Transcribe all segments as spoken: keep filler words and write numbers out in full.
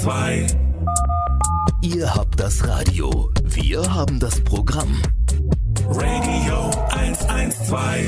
zwei. Ihr habt das Radio, wir haben das Programm. Radio eins eins zwei.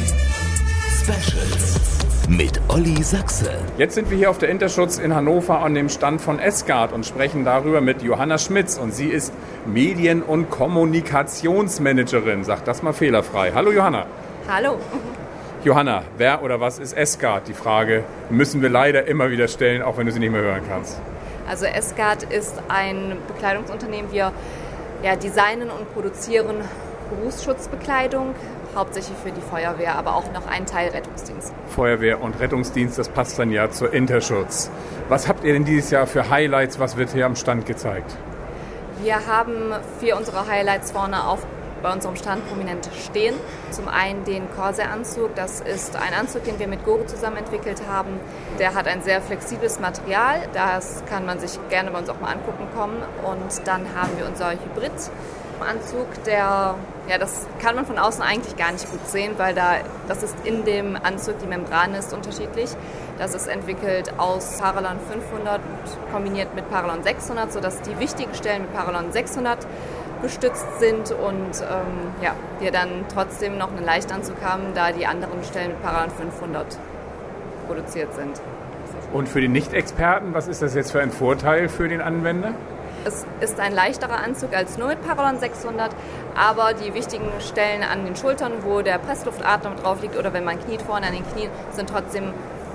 Specials mit Olli Sachse. Jetzt sind wir hier auf der Interschutz in Hannover an dem Stand von S-Guard und sprechen darüber mit Johanna Schmitz. Und sie ist Medien- und Kommunikationsmanagerin. Sagt das mal fehlerfrei. Hallo Johanna. Hallo. Johanna, wer oder was ist S-Guard? Die Frage müssen wir leider immer wieder stellen, auch wenn du sie nicht mehr hören kannst. Also S-Guard ist ein Bekleidungsunternehmen. Wir ja, designen und produzieren Berufsschutzbekleidung, hauptsächlich für die Feuerwehr, aber auch noch einen Teil Rettungsdienst. Feuerwehr und Rettungsdienst, das passt dann ja zur Interschutz. Was habt ihr denn dieses Jahr für Highlights? Was wird hier am Stand gezeigt? Wir haben vier unserer Highlights vorne auf bei unserem Stand prominent stehen. Zum einen den Corsair-Anzug. Das ist ein Anzug, den wir mit Gore zusammen entwickelt haben. Der hat ein sehr flexibles Material. Das kann man sich gerne bei uns auch mal angucken kommen. Und dann haben wir unser Hybrid-Anzug. Der, ja, das kann man von außen eigentlich gar nicht gut sehen, weil da, das ist in dem Anzug, die Membran ist unterschiedlich. Das ist entwickelt aus Paralon fünfhundert kombiniert mit Paralon sechshundert, sodass die wichtigen Stellen mit Paralon sechshundert gestützt sind und ähm, ja, wir dann trotzdem noch einen Leichtanzug haben, da die anderen Stellen mit Paralon fünfhundert produziert sind. Und für die Nicht-Experten, was ist das jetzt für ein Vorteil für den Anwender? Es ist ein leichterer Anzug als nur mit Paralon sechshundert, aber die wichtigen Stellen an den Schultern, wo der Pressluftatmer drauf liegt oder wenn man kniet vorne an den Knien, sind trotzdem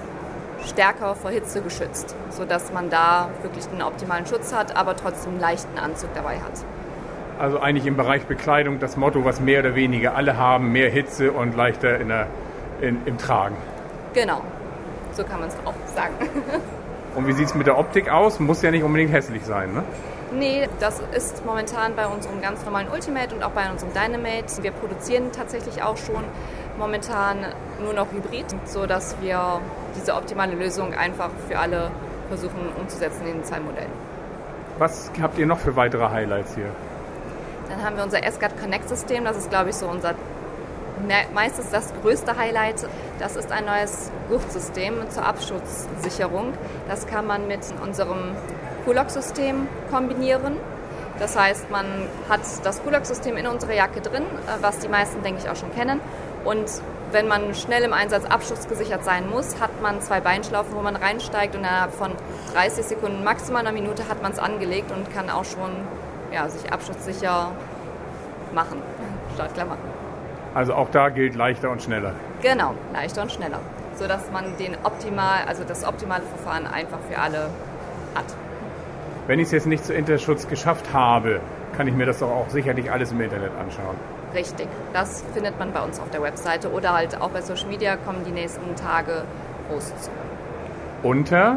stärker vor Hitze geschützt, sodass man da wirklich einen optimalen Schutz hat, aber trotzdem einen leichten Anzug dabei hat. Also eigentlich im Bereich Bekleidung das Motto, was mehr oder weniger alle haben, mehr Hitze und leichter in der, in, im Tragen. Genau, so kann man es auch sagen. Und wie sieht es mit der Optik aus? Muss ja nicht unbedingt hässlich sein, ne? Nee, das ist momentan bei unserem ganz normalen Ultimate und auch bei unserem Dynamate. Wir produzieren tatsächlich auch schon momentan nur noch Hybrid, sodass wir diese optimale Lösung einfach für alle versuchen umzusetzen in den zwei Modellen. Was habt ihr noch für weitere Highlights hier? Dann haben wir unser S-Guard Connect-System. Das ist, glaube ich, so unser meistens das größte Highlight. Das ist ein neues Gurtsystem zur Abschutzsicherung. Das kann man mit unserem Kulox-System kombinieren. Das heißt, man hat das Kulox-System in unserer Jacke drin, was die meisten, denke ich, auch schon kennen. Und wenn man schnell im Einsatz abschussgesichert sein muss, hat man zwei Beinschlaufen, wo man reinsteigt und innerhalb von dreißig Sekunden, maximal einer Minute, hat man es angelegt und kann auch schon ja, sich abschutzsicher machen, startklar machen. Also auch da gilt leichter und schneller. Genau, leichter und schneller, sodass man den optimal, also das optimale Verfahren einfach für alle hat. Wenn ich es jetzt nicht zu Interschutz geschafft habe, kann ich mir das doch auch sicherlich alles im Internet anschauen. Richtig, das findet man bei uns auf der Webseite oder halt auch bei Social Media kommen die nächsten Tage Posts. Unter?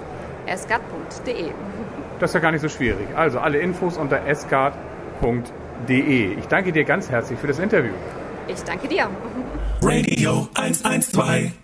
s guard punkt d e. Das ist ja gar nicht so schwierig. Also alle Infos unter s guard punkt d e. Ich danke dir ganz herzlich für das Interview. Ich danke dir. Radio eins eins zwei.